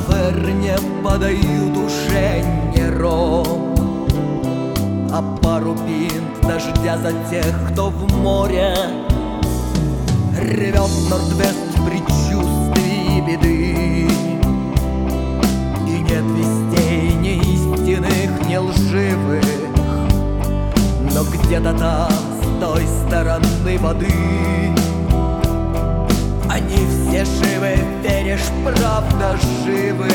таверне подают уже не ром, а пару пинт дождя за тех, кто в море. Ревет Норд-Вест в предчувствии беды, и нет вестей ни истинных, ни лживых. Но где-то там, с той стороны воды, они все живы, веришь, правда живы.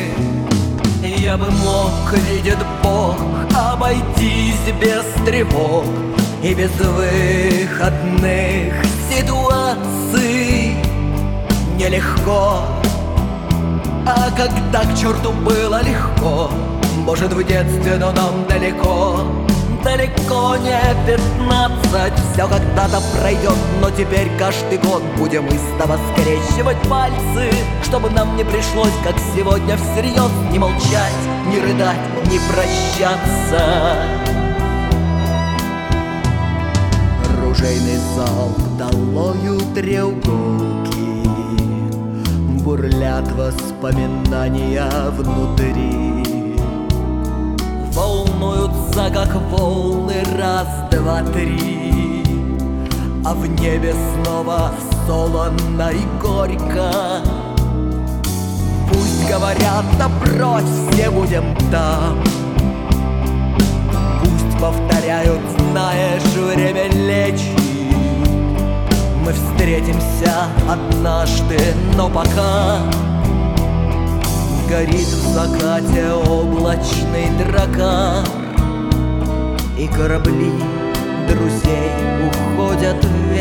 Я бы мог, видит Бог, обойтись без тревог и без выходных ситуаций. Нелегко, а когда к черту было легко, может, в детстве, но нам далеко. Далеко не 15, все когда-то пройдет, но теперь каждый год будем истово скрещивать пальцы, чтобы нам не пришлось, как сегодня, всерьез не молчать, не рыдать, не прощаться. Ружейный залп долою треуголки, бурлят воспоминания внутри. Волнуются, как волны, раз, два, три, а в небе снова солоно и горько. Пусть говорят, да брось, все будем там. Пусть повторяют, знаешь, время лечит. Мы встретимся однажды, но пока горит в закате облачный дракар, и корабли друзей уходят в